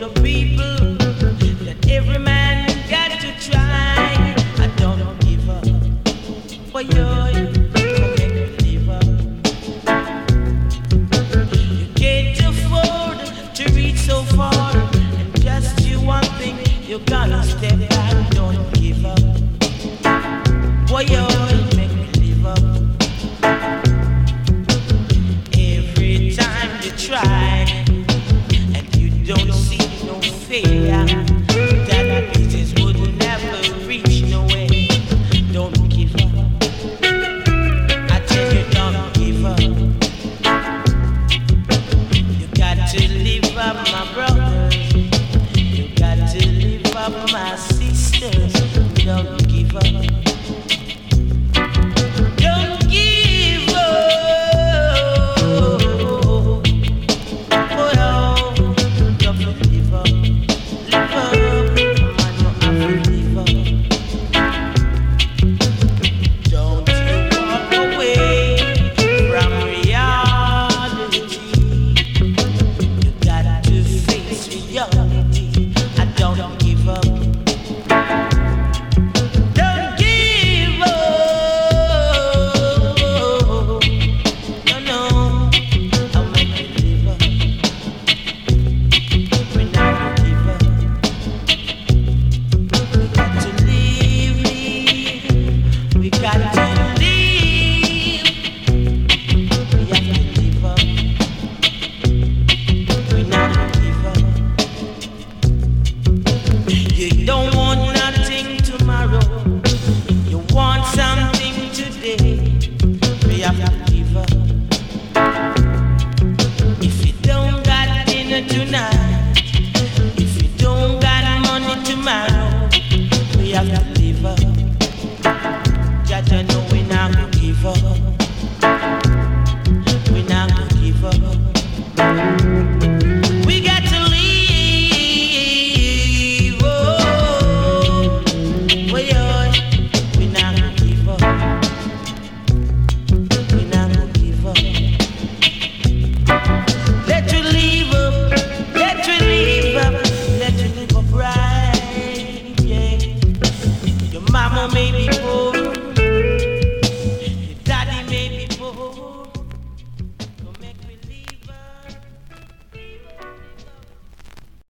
the people that every man got to try. I don't give up. For you, make me live up. You can't afford to reach so far, and just you one thing, you gotta step back. Don't give up. For you, make me live up. Every time you try, and you don't see no failure, that business would never reach nowhere. Don't give up. I tell you, don't give up. You got to live up, my brothers. You got to live up, my sisters. Don't give up. Don't give up. Oh, don't give up. Live up. Man, you have to live up. Don't you walk away from reality. You got to face reality. I don't give up. Don't give up. No, no. I'll make you live up. When I give up, we got to live. We got to live. We have to live up. We not give up. You don't want nothing tomorrow. You want something today. We have to give up. If you don't got dinner tonight, if you don't got money tomorrow, we have to live up. Jah know we not gonna give up.